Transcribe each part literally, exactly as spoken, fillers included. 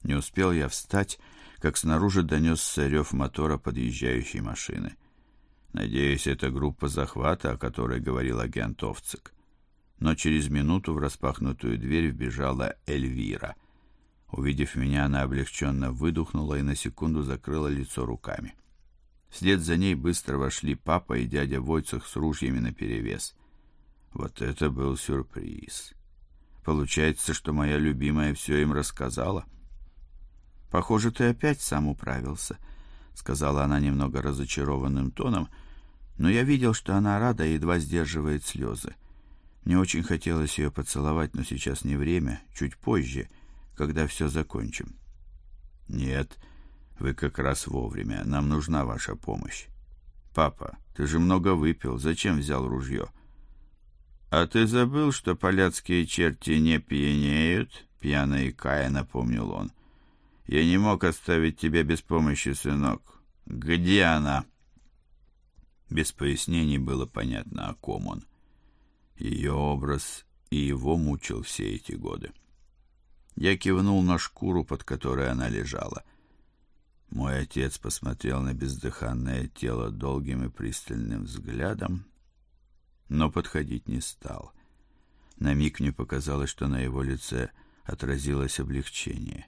Не успел я встать, как снаружи донесся рев мотора подъезжающей машины. Надеюсь, это группа захвата, о которой говорил агент Овцик. Но через минуту в распахнутую дверь вбежала Эльвира. Увидев меня, она облегченно выдохнула и на секунду закрыла лицо руками. Вслед за ней быстро вошли папа и дядя Войцех с ружьями наперевес. Вот это был сюрприз. Получается, что моя любимая все им рассказала. «Похоже, ты опять сам управился», — сказала она немного разочарованным тоном, но я видел, что она рада и едва сдерживает слезы. Мне очень хотелось ее поцеловать, но сейчас не время, чуть позже, когда все закончим. «Нет, вы как раз вовремя, нам нужна ваша помощь. Папа, ты же много выпил, зачем взял ружье?» «А ты забыл, что поляцкие черти не пьянеют?» — пьяно икая напомнил он. «Я не мог оставить тебя без помощи, сынок. Где она?» Без пояснений было понятно, о ком он. Ее образ и его мучил все эти годы. Я кивнул на шкуру, под которой она лежала. Мой отец посмотрел на бездыханное тело долгим и пристальным взглядом, но подходить не стал. На миг мне показалось, что на его лице отразилось облегчение.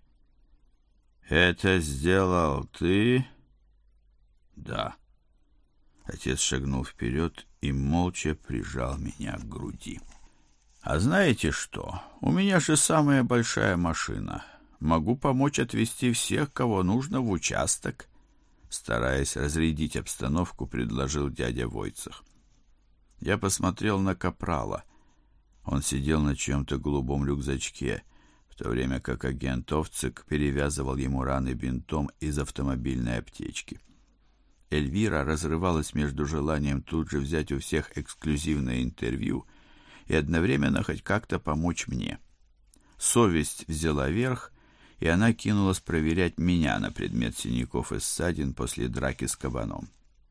«Это сделал ты?» «Да». Отец шагнул вперед и молча прижал меня к груди. «А знаете что? У меня же самая большая машина. Могу помочь отвезти всех, кого нужно, в участок», стараясь разрядить обстановку, предложил дядя Войцех. Я посмотрел на капрала. Он сидел на чьем-то голубом рюкзачке, в то время как агент Овцик перевязывал ему раны бинтом из автомобильной аптечки. Эльвира разрывалась между желанием тут же взять у всех эксклюзивное интервью и одновременно хоть как-то помочь мне. Совесть взяла верх, и она кинулась проверять меня на предмет синяков и ссадин после драки с кабаном.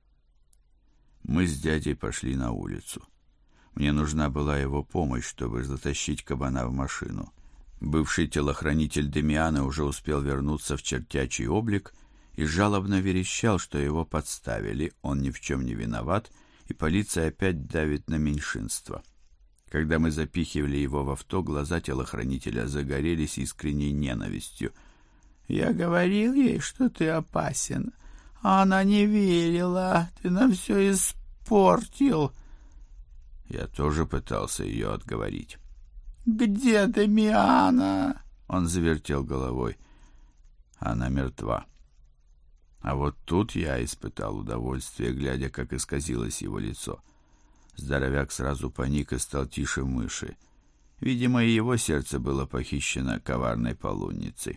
Мы с дядей пошли на улицу. Мне нужна была его помощь, чтобы затащить кабана в машину. Бывший телохранитель Демиана уже успел вернуться в чертячий облик и жалобно верещал, что его подставили, он ни в чем не виноват, и полиция опять давит на меньшинство. Когда мы запихивали его в авто, глаза телохранителя загорелись искренней ненавистью. «Я говорил ей, что ты опасен, а она не верила, ты нам все испортил». Я тоже пытался ее отговорить. «Где Демиана?» Он завертел головой. Она мертва. А вот тут я испытал удовольствие, глядя, как исказилось его лицо. Здоровяк сразу паник и стал тише мыши. Видимо, и его сердце было похищено коварной полунницей.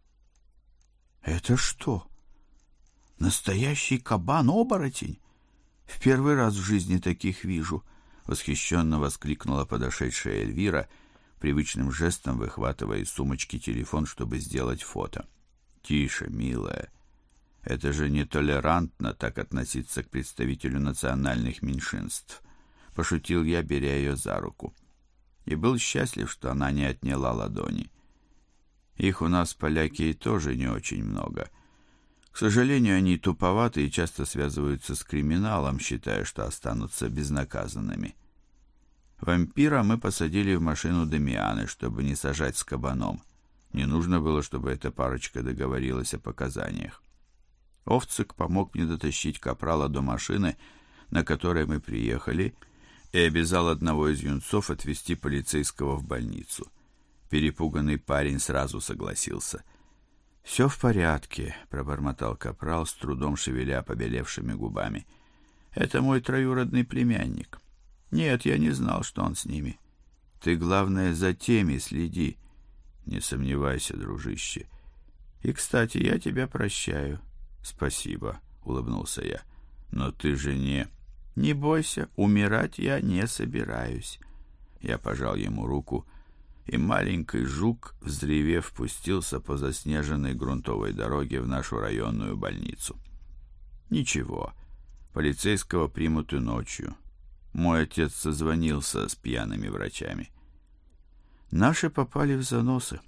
«Это что? Настоящий кабан-оборотень? В первый раз в жизни таких вижу!» — восхищенно воскликнула подошедшая Эльвира, привычным жестом выхватывая из сумочки телефон, чтобы сделать фото. «Тише, милая. Это же нетолерантно так относиться к представителю национальных меньшинств», — пошутил я, беря ее за руку. И был счастлив, что она не отняла ладони. Их у нас, поляки, тоже не очень много. К сожалению, они туповаты и часто связываются с криминалом, считая, что останутся безнаказанными. Вампира мы посадили в машину Демианы, чтобы не сажать с кабаном. Не нужно было, чтобы эта парочка договорилась о показаниях. Овцик помог мне дотащить капрала до машины, на которой мы приехали, и обязал одного из юнцов отвезти полицейского в больницу. Перепуганный парень сразу согласился. «Все в порядке», — пробормотал капрал, с трудом шевеля побелевшими губами. «Это мой троюродный племянник. Нет, я не знал, что он с ними. Ты, главное, за теми следи. Не сомневайся, дружище. И, кстати, я тебя прощаю». «Спасибо», — улыбнулся я. «Но ты же не...» «Не бойся, умирать я не собираюсь». Я пожал ему руку, и маленький жук, взревев, пустился по заснеженной грунтовой дороге в нашу районную больницу. Ничего, полицейского примут и ночью. Мой отец созвонился с пьяными врачами. Наши попали в заносы.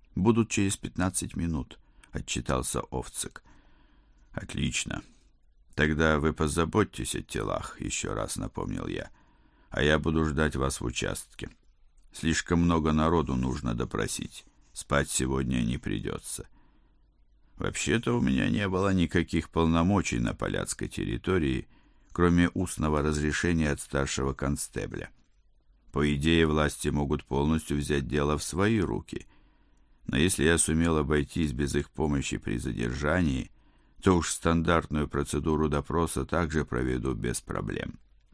Будут через пятнадцать минут, отчитался Овцик. Отлично. Тогда вы позаботьтесь о телах, еще раз напомнил я. А я буду ждать вас в участке. Слишком много народу нужно допросить. Спать сегодня не придется. Вообще-то у меня не было никаких полномочий на поляцкой территории, кроме устного разрешения от старшего констебля. По идее, власти могут полностью взять дело в свои руки. Но если я сумел обойтись без их помощи при задержании, то уж стандартную процедуру допроса также проведу без проблем.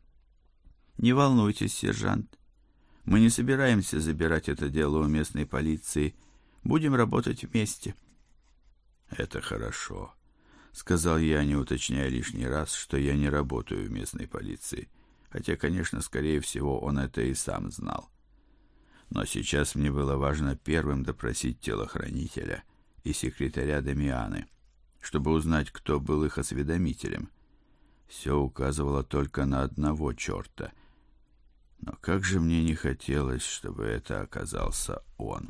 Не волнуйтесь, сержант. Мы не собираемся забирать это дело у местной полиции. Будем работать вместе. Это хорошо, сказал я, не уточняя лишний раз, что я не работаю в местной полиции. Хотя, конечно, скорее всего, он это и сам знал. Но сейчас мне было важно первым допросить телохранителя и секретаря Дамианы, чтобы узнать, кто был их осведомителем. Все указывало только на одного черта. Но как же мне не хотелось, чтобы это оказался он.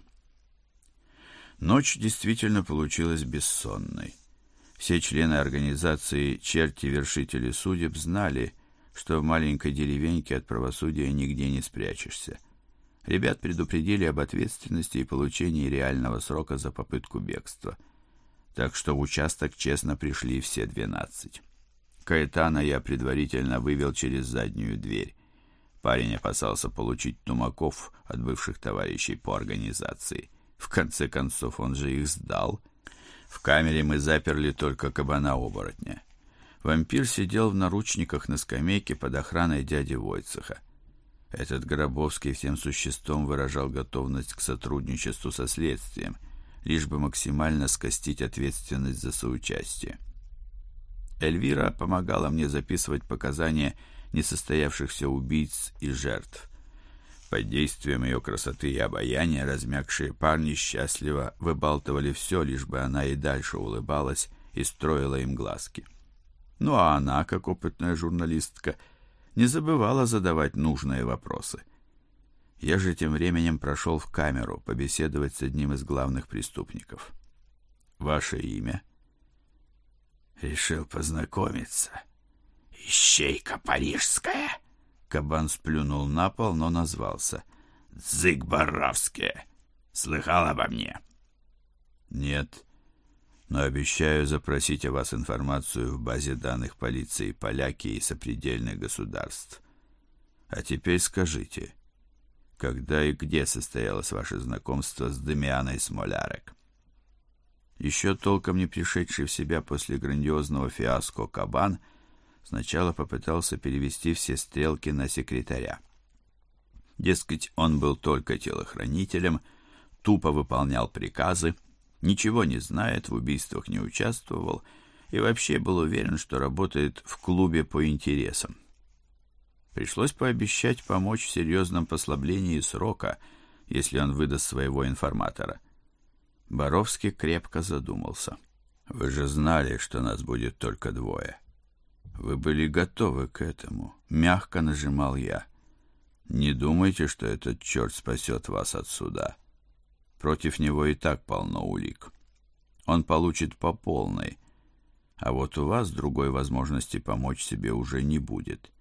Ночь действительно получилась бессонной. Все члены организации «Черти-вершители судеб» знали, что в маленькой деревеньке от правосудия нигде не спрячешься. Ребят предупредили об ответственности и получении реального срока за попытку бегства. Так что в участок честно пришли все двенадцать. Каэтана я предварительно вывел через заднюю дверь. Парень опасался получить тумаков от бывших товарищей по организации. В конце концов, он же их сдал. В камере мы заперли только кабана-оборотня. Вампир сидел в наручниках на скамейке под охраной дяди Войцеха. Этот Горобовский всем существом выражал готовность к сотрудничеству со следствием, лишь бы максимально скостить ответственность за соучастие. Эльвира помогала мне записывать показания несостоявшихся убийц и жертв. Под действием ее красоты и обаяния размягшие парни счастливо выбалтывали все, лишь бы она и дальше улыбалась и строила им глазки. Ну а она, как опытная журналистка, не забывала задавать нужные вопросы. Я же тем временем прошел в камеру побеседовать с одним из главных преступников. Ваше имя? Решил познакомиться. Ищейка парижская. Кабан сплюнул на пол, но назвался. Дзык Боровский. Слыхал обо мне? Нет, но обещаю запросить о вас информацию в базе данных полиции Поляки и сопредельных государств. А теперь скажите, когда и где состоялось ваше знакомство с Дамианой Смолярек? Еще толком не пришедший в себя после грандиозного фиаско Кабан сначала попытался перевести все стрелки на секретаря. Дескать, он был только телохранителем, тупо выполнял приказы, ничего не знает, в убийствах не участвовал и вообще был уверен, что работает в клубе по интересам. Пришлось пообещать помочь в серьезном послаблении срока, если он выдаст своего информатора. Боровский крепко задумался. Вы же знали, что нас будет только двое. Вы были готовы к этому, мягко нажимал я. Не думайте, что этот черт спасет вас от суда. Против него и так полно улик. Он получит по полной, а вот у вас другой возможности помочь себе уже не будет.